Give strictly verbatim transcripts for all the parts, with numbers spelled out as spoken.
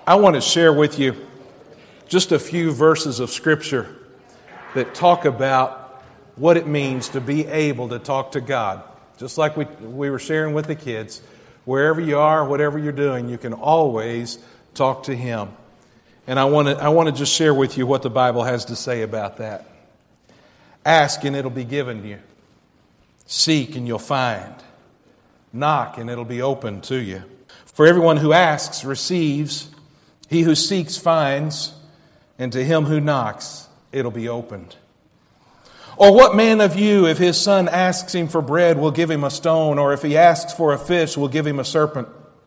I want to share with you just a few verses of Scripture that talk about what it means to be able to talk to God. Just like we, we were sharing with the kids, wherever you are, whatever you're doing, you can always talk to Him. And I want to I want to just share with you what the Bible has to say about that. Ask and it'll be given you. Seek and you'll find. Knock and it'll be open to you. For everyone who asks receives. He who seeks finds. And to him who knocks it'll be opened. Or what man of you, if his son asks him for bread, will give him a stone? Or if he asks for a fish, will give him a serpent?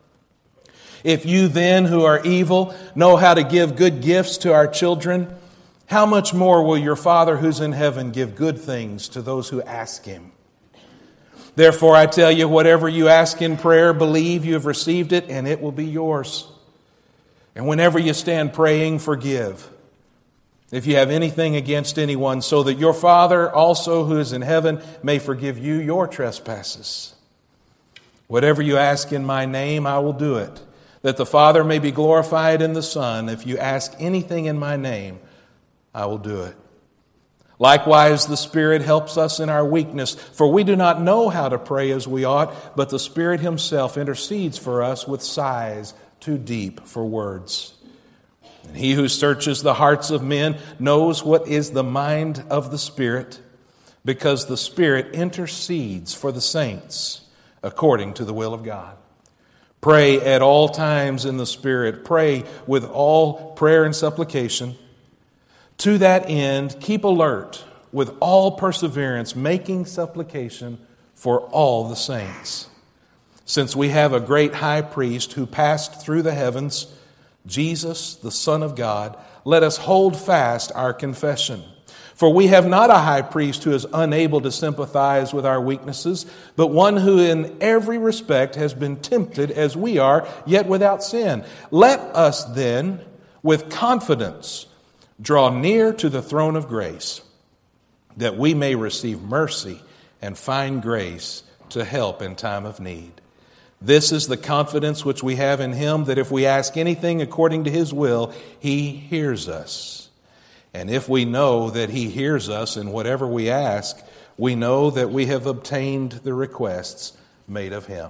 If you then, who are evil, know how to give good gifts to our children, how much more will your Father who's in heaven give good things to those who ask Him? Therefore, I tell you, whatever you ask in prayer, believe you have received it, and it will be yours. And whenever you stand praying, forgive, if you have anything against anyone, so that your Father also who is in heaven may forgive you your trespasses. Whatever you ask in my name, I will do it, that the Father may be glorified in the Son. If you ask anything in my name, I will do it. Likewise, the Spirit helps us in our weakness, for we do not know how to pray as we ought, but the Spirit Himself intercedes for us with sighs too deep for words. And He who searches the hearts of men knows what is the mind of the Spirit, because the Spirit intercedes for the saints according to the will of God. Pray at all times in the Spirit. Pray with all prayer and supplication. To that end, keep alert with all perseverance, making supplication for all the saints. Since we have a great high priest who passed through the heavens, Jesus, the Son of God, let us hold fast our confession. For we have not a high priest who is unable to sympathize with our weaknesses, but one who in every respect has been tempted as we are, yet without sin. Let us then, with confidence, draw near to the throne of grace, that we may receive mercy and find grace to help in time of need. This is the confidence which we have in Him, that if we ask anything according to His will, He hears us. And if we know that He hears us in whatever we ask, we know that we have obtained the requests made of Him.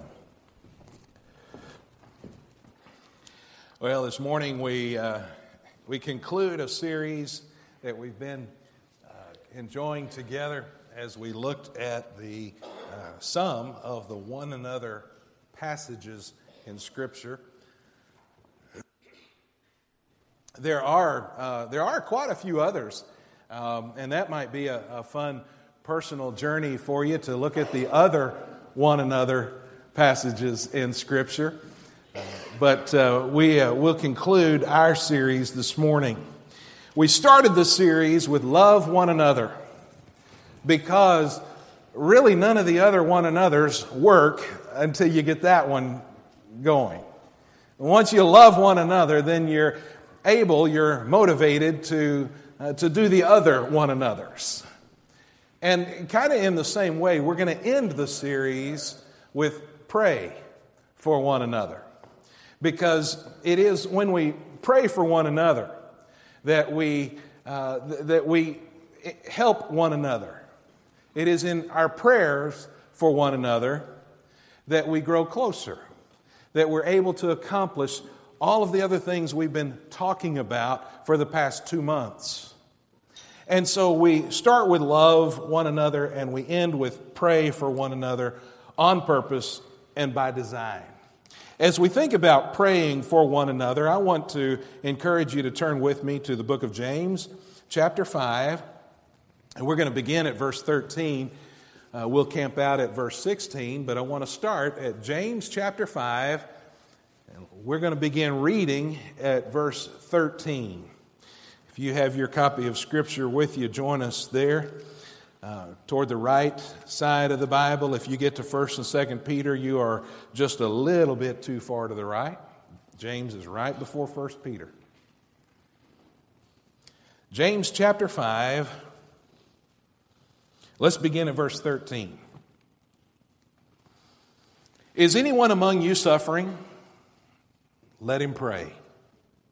Well, this morning we uh, we conclude a series that we've been uh, enjoying together as we looked at the uh, some of the one another passages in Scripture. There are uh, there are quite a few others, um, and that might be a, a fun personal journey for you to look at the other one another passages in Scripture. Uh, but uh, we uh, will conclude our series this morning. We started the series with love one another because really none of the other one another's work until you get that one going. Once you love one another, then you're able, you're motivated to uh, to do the other one another's. And kind of in the same way, we're going to end the series with pray for one another. Because it is when we pray for one another that we uh, th- that we help one another. It is in our prayers for one another that we grow closer, that we're able to accomplish all of the other things we've been talking about for the past two months. And so we start with love one another and we end with pray for one another on purpose and by design. As we think about praying for one another, I want to encourage you to turn with me to the book of James, chapter five. And we're going to begin at verse thirteen. Uh, we'll camp out at verse sixteen, but I want to start at James chapter five. And we're going to begin reading at verse thirteen. If you have your copy of Scripture with you, join us there. Uh, toward the right side of the Bible. If you get to First and Second Peter, you are just a little bit too far to the right. James is right before First Peter. James chapter five. Let's begin at verse thirteen. Is anyone among you suffering? Let him pray.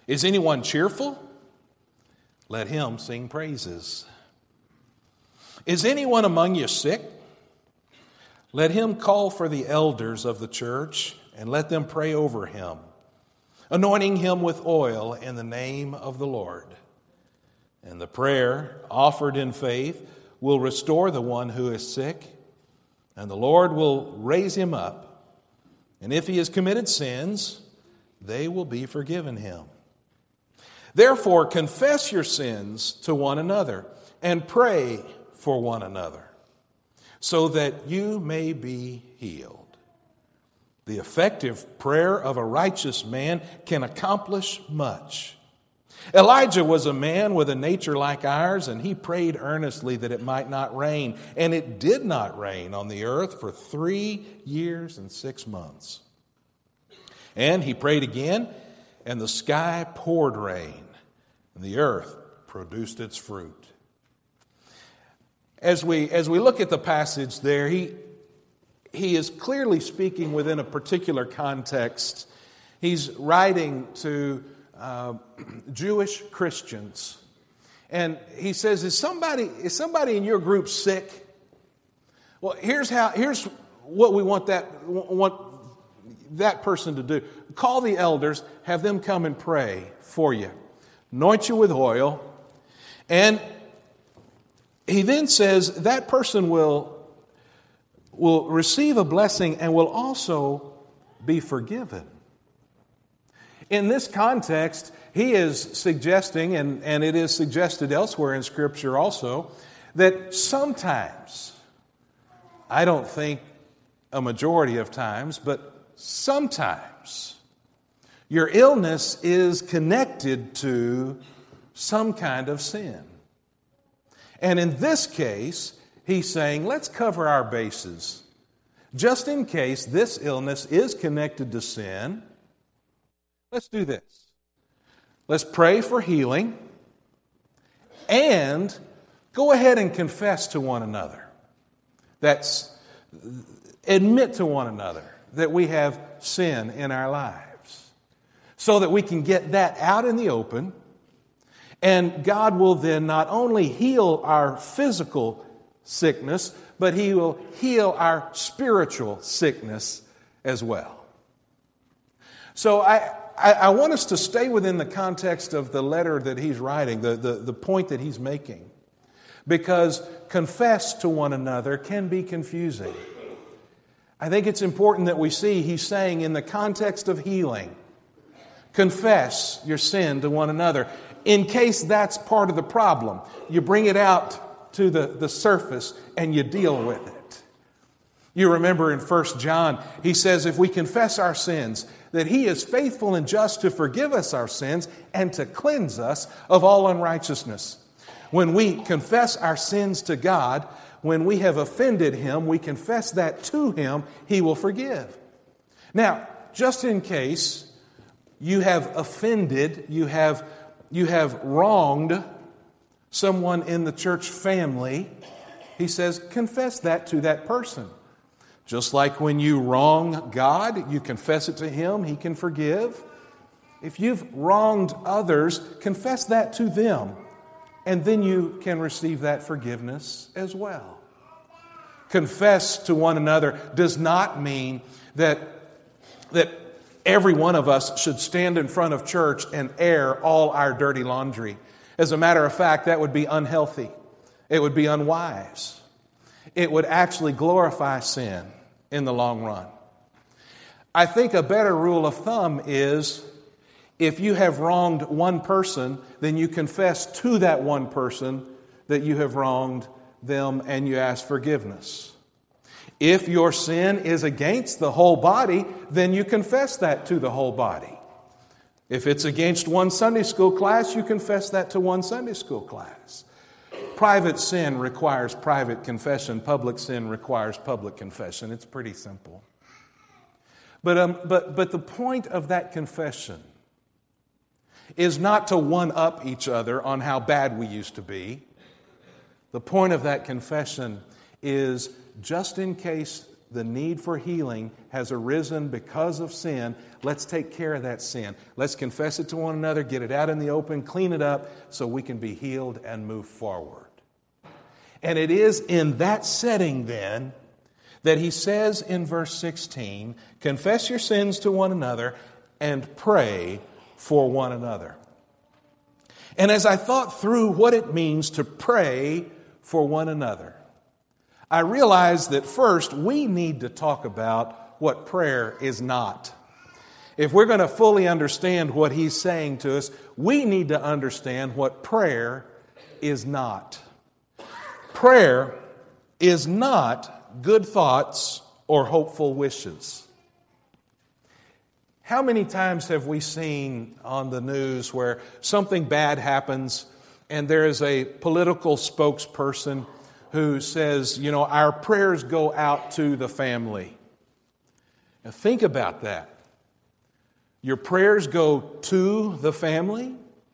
Is anyone cheerful? Let him sing praises. Is anyone among you sick? Let him call for the elders of the church and let them pray over him, anointing him with oil in the name of the Lord. And the prayer offered in faith will restore the one who is sick, and the Lord will raise him up. And if he has committed sins, they will be forgiven him. Therefore, confess your sins to one another and pray for one another, so that you may be healed. The effective prayer of a righteous man can accomplish much. Elijah was a man with a nature like ours, and he prayed earnestly that it might not rain. And it did not rain on the earth for three years and six months. And he prayed again, and the sky poured rain, and the earth produced its fruit. As we, as we look at the passage there, he, he is clearly speaking within a particular context. He's writing to uh, Jewish Christians. And he says, is somebody, is somebody in your group sick? Well, here's how, here's what we want that, want that person to do. Call the elders, have them come and pray for you. Anoint you with oil. And he then says that person will, will receive a blessing and will also be forgiven. In this context, he is suggesting, and, and it is suggested elsewhere in Scripture also, that sometimes, I don't think a majority of times, but sometimes, your illness is connected to some kind of sin. And in this case, he's saying, let's cover our bases. Just in case this illness is connected to sin, let's do this. Let's pray for healing and go ahead and confess to one another. That's admit to one another that we have sin in our lives so that we can get that out in the open. And God will then not only heal our physical sickness, but He will heal our spiritual sickness as well. So I, I, I want us to stay within the context of the letter that he's writing, the, the, the point that he's making. Because confess to one another can be confusing. I think it's important that we see he's saying in the context of healing, confess your sin to one another. In case that's part of the problem, you bring it out to the, the surface and you deal with it. You remember in First John, he says, if we confess our sins, that He is faithful and just to forgive us our sins and to cleanse us of all unrighteousness. When we confess our sins to God, when we have offended Him, we confess that to Him, He will forgive. Now, just in case you have offended, you have You have wronged someone in the church family, he says, confess that to that person. Just like when you wrong God, you confess it to Him, He can forgive. If you've wronged others, confess that to them, and then you can receive that forgiveness as well. Confess to one another does not mean that, that every one of us should stand in front of church and air all our dirty laundry. As a matter of fact, that would be unhealthy. It would be unwise. It would actually glorify sin in the long run. I think a better rule of thumb is if you have wronged one person, then you confess to that one person that you have wronged them and you ask forgiveness. If your sin is against the whole body, then you confess that to the whole body. If it's against one Sunday school class, you confess that to one Sunday school class. Private sin requires private confession. Public sin requires public confession. It's pretty simple. But, um, but, but the point of that confession is not to one-up each other on how bad we used to be. The point of that confession is just in case the need for healing has arisen because of sin. Let's take care of that sin. Let's confess it to one another, get it out in the open, clean it up so we can be healed and move forward. And it is in that setting then that he says in verse sixteen, confess your sins to one another and pray for one another. And as I thought through what it means to pray for one another, I realized that first we need to talk about what prayer is not. If we're going to fully understand what he's saying to us, we need to understand what prayer is not. Prayer is not good thoughts or hopeful wishes. How many times have we seen on the news where something bad happens and there is a political spokesperson who says, you know, our prayers go out to the family? Now think about that. Your prayers go to the family?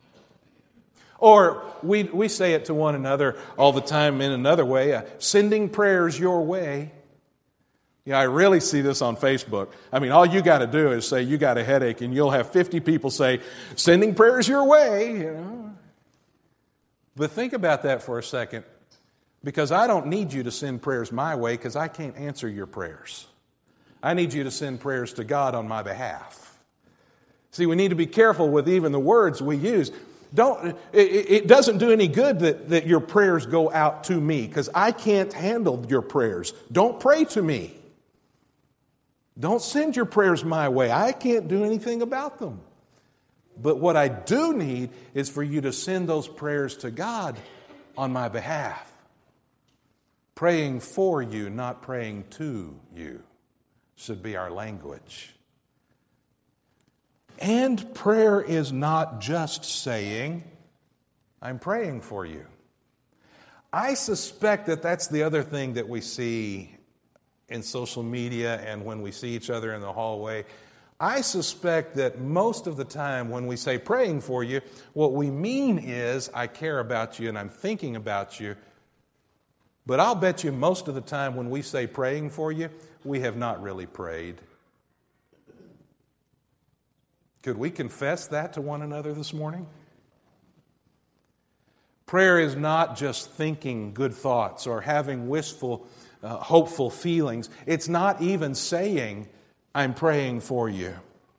Or we, we say it to one another all the time in another way, uh, sending prayers your way. Yeah, I really see this on Facebook. I mean, all you got to do is say you got a headache and you'll have fifty people say, sending prayers your way, you know. But think about that for a second, because I don't need you to send prayers my way because I can't answer your prayers. I need you to send prayers to God on my behalf. See, we need to be careful with even the words we use. Don't, it, it doesn't do any good that, that your prayers go out to me because I can't handle your prayers. Don't pray to me. Don't send your prayers my way. I can't do anything about them. But what I do need is for you to send those prayers to God on my behalf. Praying for you, not praying to you, should be our language. And prayer is not just saying, I'm praying for you. I suspect that that's the other thing that we see in social media and when we see each other in the hallway. I suspect that most of the time when we say praying for you, what we mean is I care about you and I'm thinking about you. But I'll bet you most of the time when we say praying for you, we have not really prayed. Could we confess that to one another this morning? Prayer is not just thinking good thoughts or having wistful, uh, hopeful feelings. It's not even saying, I'm praying for you.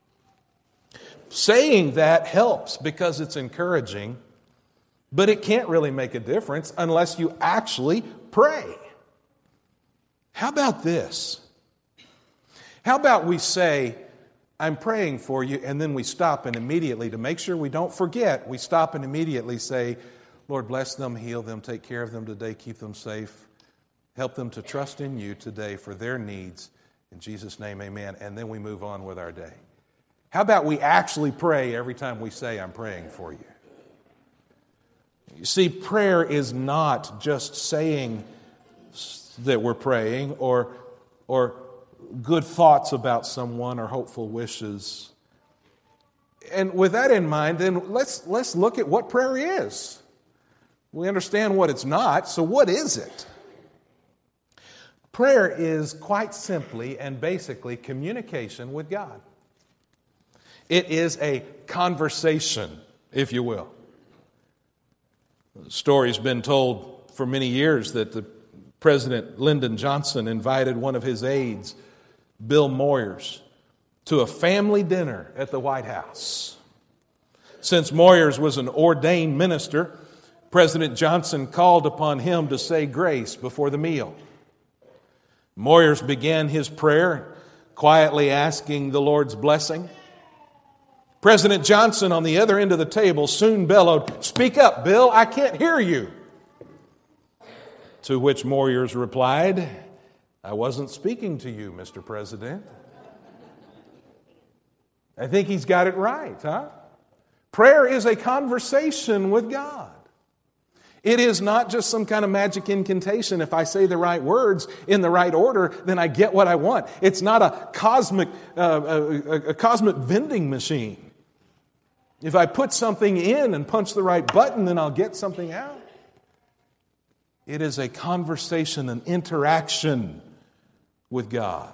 Saying that helps because it's encouraging, but it can't really make a difference unless you actually pray. How about this? How about we say, I'm praying for you, and then we stop and immediately, to make sure we don't forget, we stop and immediately say, Lord, bless them, heal them, take care of them today, keep them safe. Help them to trust in you today for their needs. In Jesus' name, amen. And then we move on with our day. How about we actually pray every time we say, I'm praying for you? You see, prayer is not just saying that we're praying or, or good thoughts about someone or hopeful wishes. And with that in mind, then let's, let's look at what prayer is. We understand what it's not, so what is it? Prayer is quite simply and basically communication with God. It is a conversation, if you will. The story's been told for many years that the President Lyndon Johnson invited one of his aides, Bill Moyers, to a family dinner at the White House. Since Moyers was an ordained minister, President Johnson called upon him to say grace before the meal. Moyers began his prayer, quietly asking the Lord's blessing. President Johnson, on the other end of the table, soon bellowed, "Speak up, Bill, I can't hear you." To which Moyers replied, "I wasn't speaking to you, Mister President." I think he's got it right, huh? Prayer is a conversation with God. It is not just some kind of magic incantation. If I say the right words in the right order, then I get what I want. It's not a cosmic, uh, a, a cosmic vending machine. If I put something in and punch the right button, then I'll get something out. It is a conversation, an interaction with God.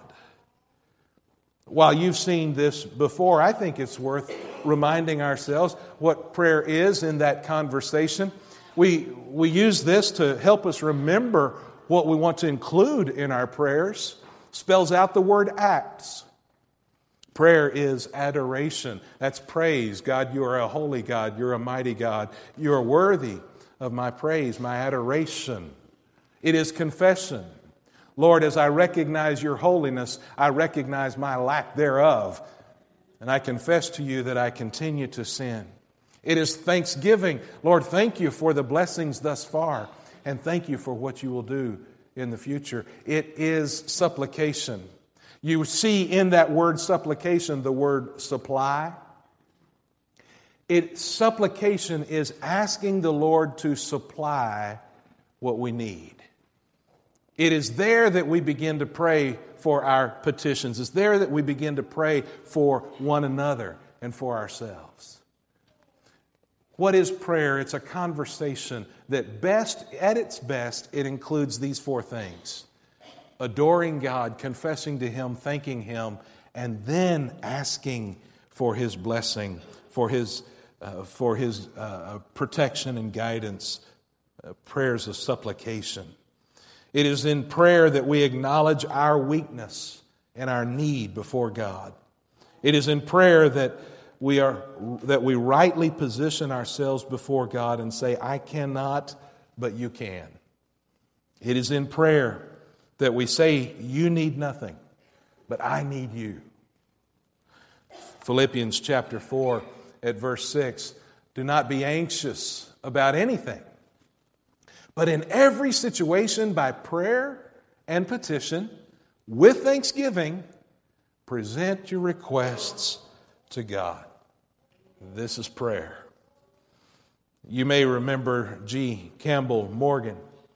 While you've seen this before, I think it's worth reminding ourselves what prayer is in that conversation. We, we use this to help us remember what we want to include in our prayers. Spells out the word acts. Prayer is adoration. That's praise. God, you are a holy God. You're a mighty God. You are worthy of my praise, my adoration. It is confession. Lord, as I recognize your holiness, I recognize my lack thereof. And I confess to you that I continue to sin. It is thanksgiving. Lord, thank you for the blessings thus far. And thank you for what you will do in the future. It is supplication. You see in that word supplication the word supply. It, supplication is asking the Lord to supply what we need. It is there that we begin to pray for our petitions. It's there that we begin to pray for one another and for ourselves. What is prayer? It's a conversation that best, at its best, it includes these four things. Adoring God, confessing to Him, thanking Him, and then asking for His blessing, for His, uh, for His uh, protection and guidance, uh, prayers of supplication. It is in prayer that we acknowledge our weakness and our need before God. It is in prayer that we are that we rightly position ourselves before God and say, I cannot, but you can. It is in prayer that we say, you need nothing, but I need you. Philippians chapter four at verse six, do not be anxious about anything, but in every situation, by prayer and petition, with thanksgiving, present your requests to God. This is prayer. You may remember G. Campbell Morgan,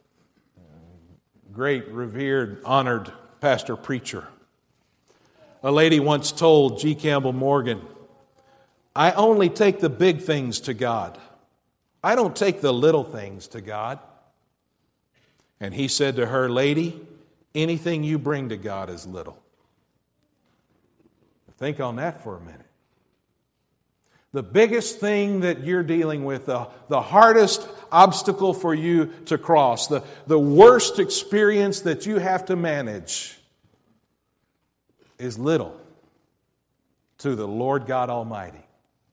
great, revered, honored pastor preacher. A lady once told G. Campbell Morgan, I only take the big things to God. I don't take the little things to God. And he said to her, lady, anything you bring to God is little. Think on that for a minute. The biggest thing that you're dealing with, the, the hardest obstacle for you to cross, the, the worst experience that you have to manage is little to the Lord God Almighty.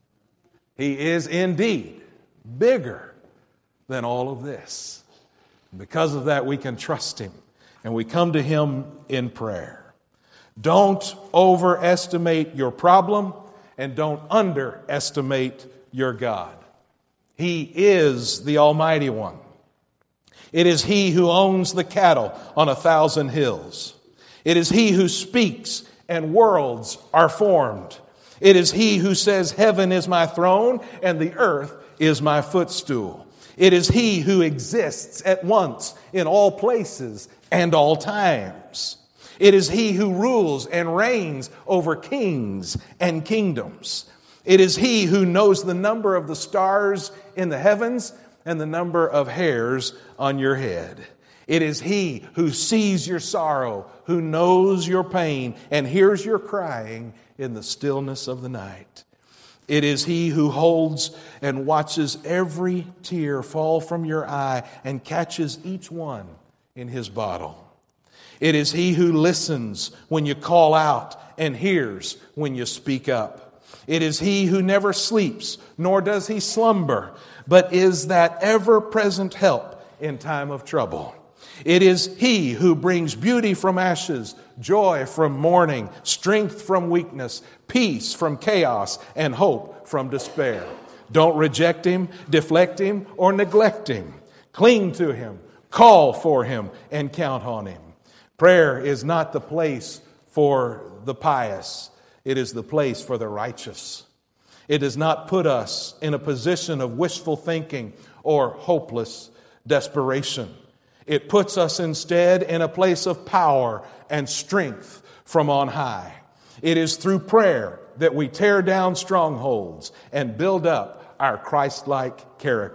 He is indeed bigger than all of this. Because of that, we can trust Him, and we come to Him in prayer. Don't overestimate your problem, and don't underestimate your God. He is the Almighty One. It is He who owns the cattle on a thousand hills. It is He who speaks, and worlds are formed. It is He who says, heaven is my throne, and the earth is my footstool. It is He who exists at once in all places and all times. It is He who rules and reigns over kings and kingdoms. It is He who knows the number of the stars in the heavens and the number of hairs on your head. It is He who sees your sorrow, who knows your pain, and hears your crying in the stillness of the night. It is He who holds and watches every tear fall from your eye and catches each one in His bottle. It is He who listens when you call out and hears when you speak up. It is He who never sleeps, nor does He slumber, but is that ever-present help in time of trouble. It is He who brings beauty from ashes, joy from mourning, strength from weakness, peace from chaos, and hope from despair. Don't reject Him, deflect Him, or neglect Him. Cling to Him, call for Him, and count on Him. Prayer is not the place for the pious. It is the place for the righteous. It does not put us in a position of wishful thinking or hopeless desperation. It puts us instead in a place of power and strength from on high. It is through prayer that we tear down strongholds and build up our Christ-like character.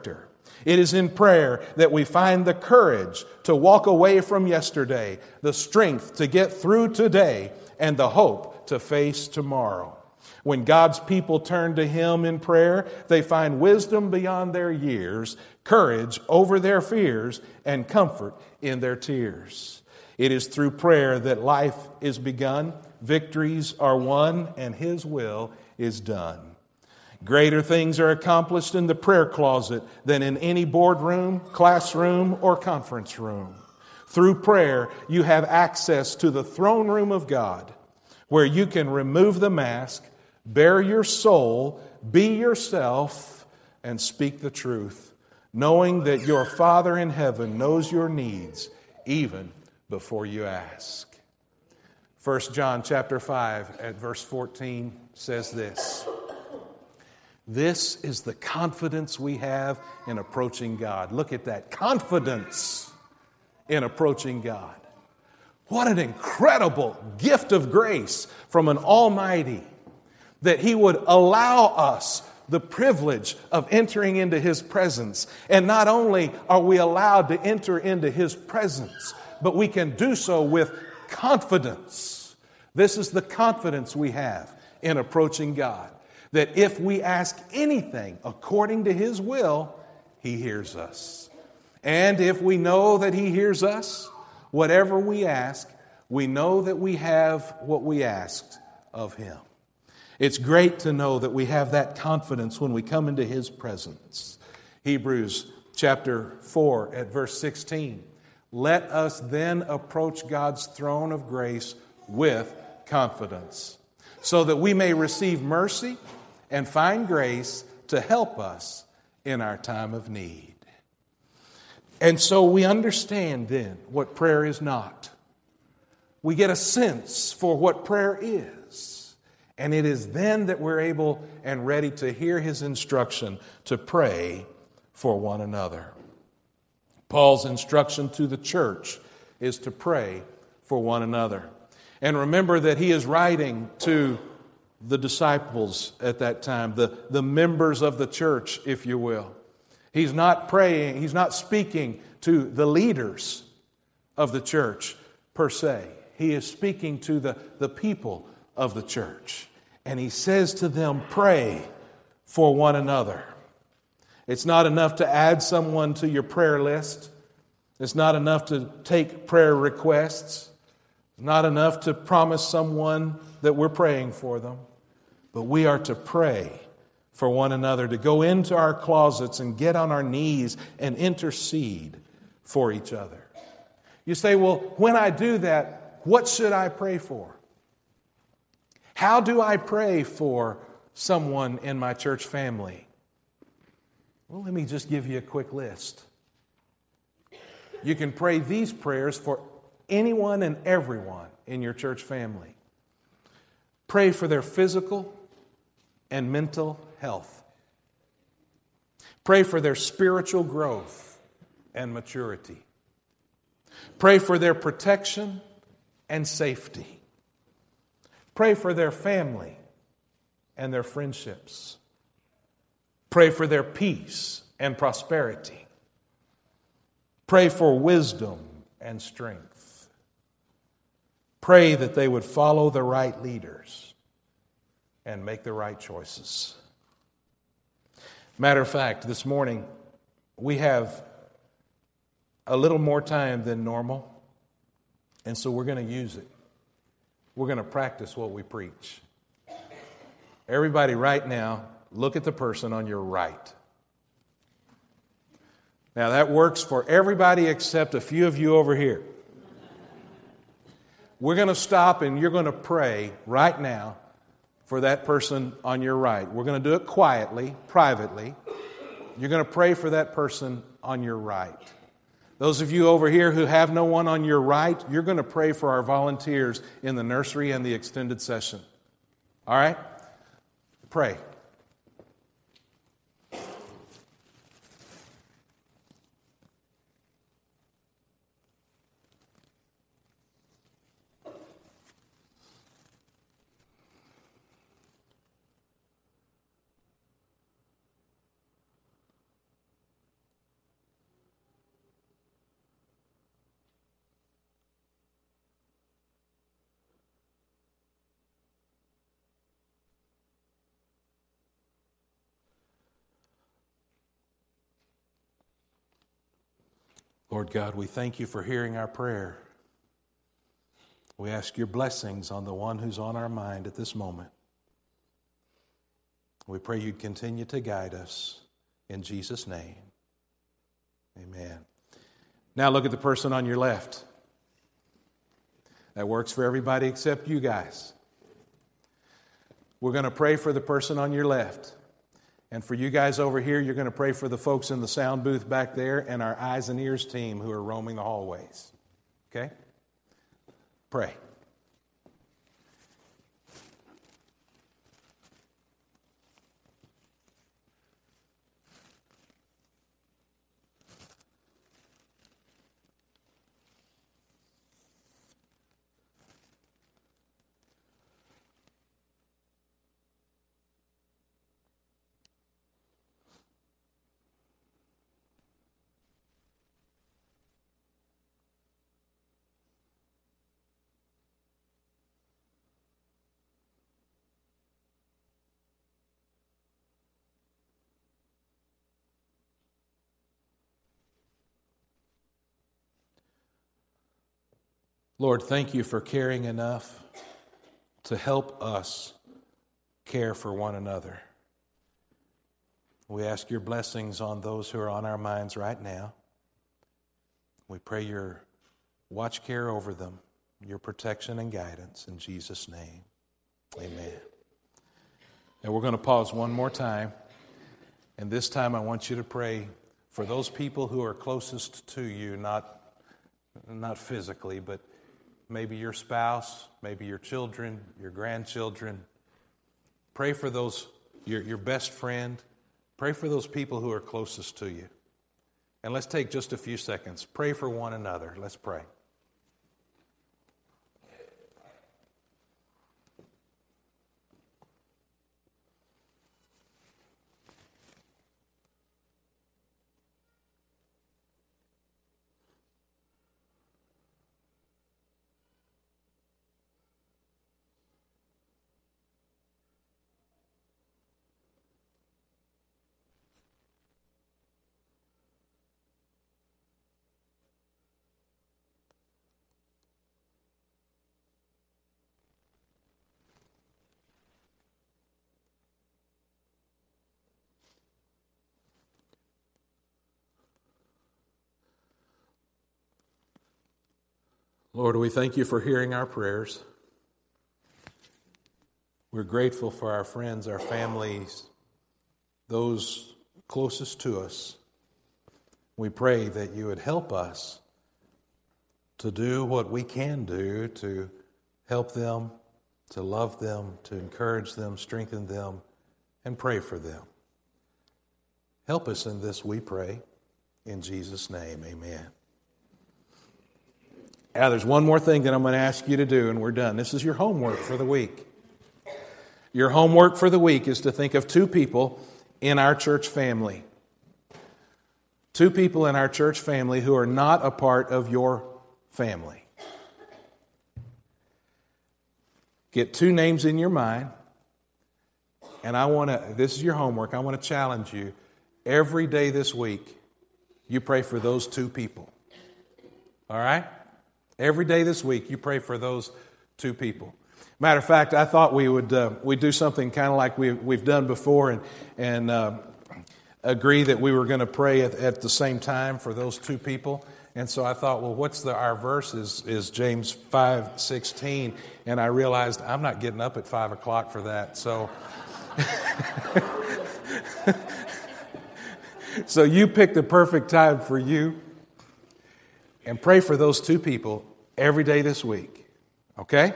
It is in prayer that we find the courage to walk away from yesterday, the strength to get through today, and the hope to face tomorrow. When God's people turn to Him in prayer, they find wisdom beyond their years, courage over their fears, and comfort in their tears. It is through prayer that life is begun, victories are won, and His will is done. Greater things are accomplished in the prayer closet than in any boardroom, classroom, or conference room. Through prayer, you have access to the throne room of God, where you can remove the mask, bare your soul, be yourself, and speak the truth, knowing that your Father in heaven knows your needs even before you ask. First John chapter five at verse fourteen says this: this is the confidence we have in approaching God. Look at that, confidence in approaching God. What an incredible gift of grace from an Almighty, that He would allow us the privilege of entering into His presence. And not only are we allowed to enter into His presence, but we can do so with confidence. This is the confidence we have in approaching God, that if we ask anything according to His will, He hears us. And if we know that He hears us, whatever we ask, we know that we have what we asked of Him. It's great to know that we have that confidence when we come into His presence. Hebrews chapter four at verse sixteen. Let us then approach God's throne of grace with confidence, so that we may receive mercy and find grace to help us in our time of need. And so we understand then what prayer is not. We get a sense for what prayer is. And it is then that we're able and ready to hear His instruction to pray for one another. Paul's instruction to the church is to pray for one another. And remember that he is writing to the disciples at that time, the, the members of the church, if you will. He's not praying, he's not speaking to the leaders of the church per se. He is speaking to the, the people of the church. And he says to them, pray for one another. It's not enough to add someone to your prayer list. It's not enough to take prayer requests. It's not enough to promise someone that we're praying for them. But we are to pray for one another, to go into our closets and get on our knees and intercede for each other. You say, well, when I do that, what should I pray for? How do I pray for someone in my church family? Well, let me just give you a quick list. You can pray these prayers for anyone and everyone in your church family. Pray for their physical and mental health. Pray for their spiritual growth and maturity. Pray for their protection and safety. Pray for their family and their friendships. Pray for their peace and prosperity. Pray for wisdom and strength. Pray that they would follow the right leaders and make the right choices. Matter of fact, this morning we have a little more time than normal, and so we're going to use it. We're going to practice what we preach. Everybody right now, look at the person on your right. Now that works for everybody except a few of you over here. We're going to stop and you're going to pray right now for that person on your right. We're going to do it quietly, privately. You're going to pray for that person on your right. Those of you over here who have no one on your right, you're going to pray for our volunteers in the nursery and the extended session. All right? Pray. Lord God, we thank you for hearing our prayer. We ask your blessings on the one who's on our mind at this moment. We pray you'd continue to guide us in Jesus' name. Amen. Now look at the person on your left. That works for everybody except you guys. We're going to pray for the person on your left. And for you guys over here, you're going to pray for the folks in the sound booth back there and our eyes and ears team who are roaming the hallways. Okay? Pray. Lord, thank you for caring enough to help us care for one another. We ask your blessings on those who are on our minds right now. We pray your watch care over them, your protection and guidance in Jesus' name. Amen. And we're going to pause one more time. And this time I want you to pray for those people who are closest to you, not, not physically, but maybe your spouse, maybe your children, your grandchildren. Pray for those, your, your best friend. Pray for those people who are closest to you. And let's take just a few seconds. Pray for one another. Let's pray. Lord, we thank you for hearing our prayers. We're grateful for our friends, our families, those closest to us. We pray that you would help us to do what we can do to help them, to love them, to encourage them, strengthen them, and pray for them. Help us in this, we pray. In Jesus' name, amen. Now, there's one more thing that I'm going to ask you to do, and we're done. This is your homework for the week. Your homework for the week is to think of two people in our church family. Two people in our church family who are not a part of your family. Get two names in your mind, and I want to, this is your homework, I want to challenge you. Every day this week, you pray for those two people. All right? Every day this week, you pray for those two people. Matter of fact, I thought we would uh, we'd do something kind of like we, we've done before and, and uh, agree that we were going to pray at, at the same time for those two people. And so I thought, well, what's the our verse is, is James five sixteen. And I realized I'm not getting up at five o'clock for that. So, so you picked the perfect time for you. And pray for those two people every day this week. Okay?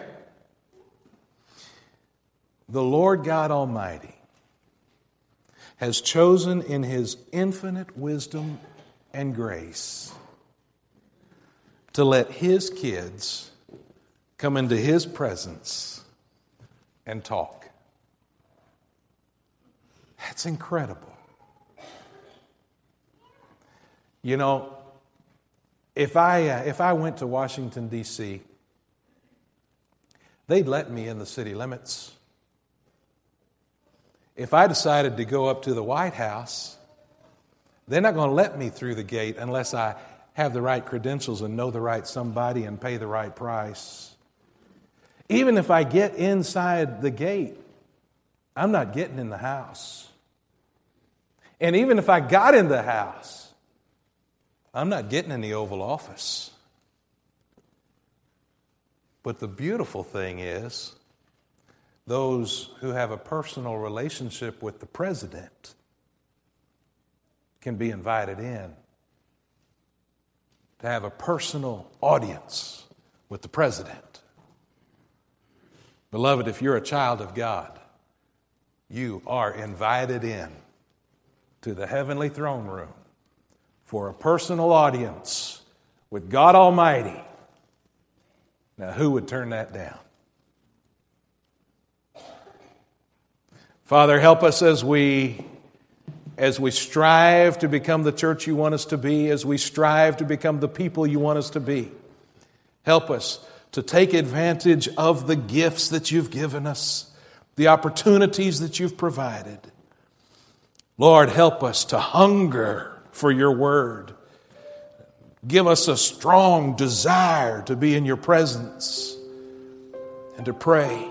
The Lord God Almighty has chosen in His infinite wisdom and grace to let His kids come into His presence and talk. That's incredible. You know, If I uh, if I went to Washington, D C, they'd let me in the city limits. If I decided to go up to the White House, they're not going to let me through the gate unless I have the right credentials and know the right somebody and pay the right price. Even if I get inside the gate, I'm not getting in the house. And even if I got in the house, I'm not getting in the Oval Office. But the beautiful thing is, those who have a personal relationship with the president can be invited in to have a personal audience with the president. Beloved, if you're a child of God, you are invited in to the heavenly throne room for a personal audience with God Almighty. Now, who would turn that down? Father, help us as we as we strive to become the church you want us to be, as we strive to become the people you want us to be. Help us to take advantage of the gifts that you've given us, the opportunities that you've provided. Lord, help us to hunger for your word. Give us a strong desire to be in your presence and to pray.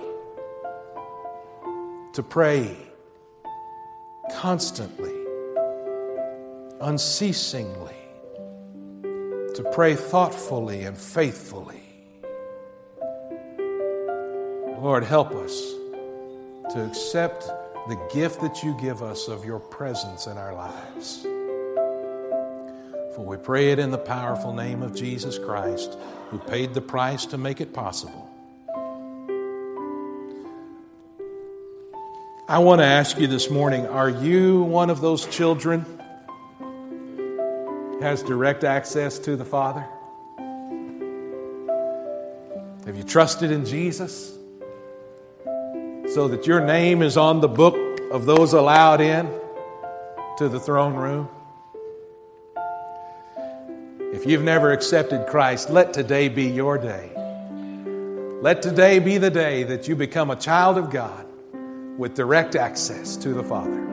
To pray constantly, unceasingly, to pray thoughtfully and faithfully. Lord, help us to accept the gift that you give us of your presence in our lives. For we pray it in the powerful name of Jesus Christ, who paid the price to make it possible. I want to ask you this morning, are you one of those children who has direct access to the Father? Have you trusted in Jesus so that your name is on the book of those allowed in to the throne room? If you've never accepted Christ, let today be your day. Let today be the day that you become a child of God with direct access to the Father.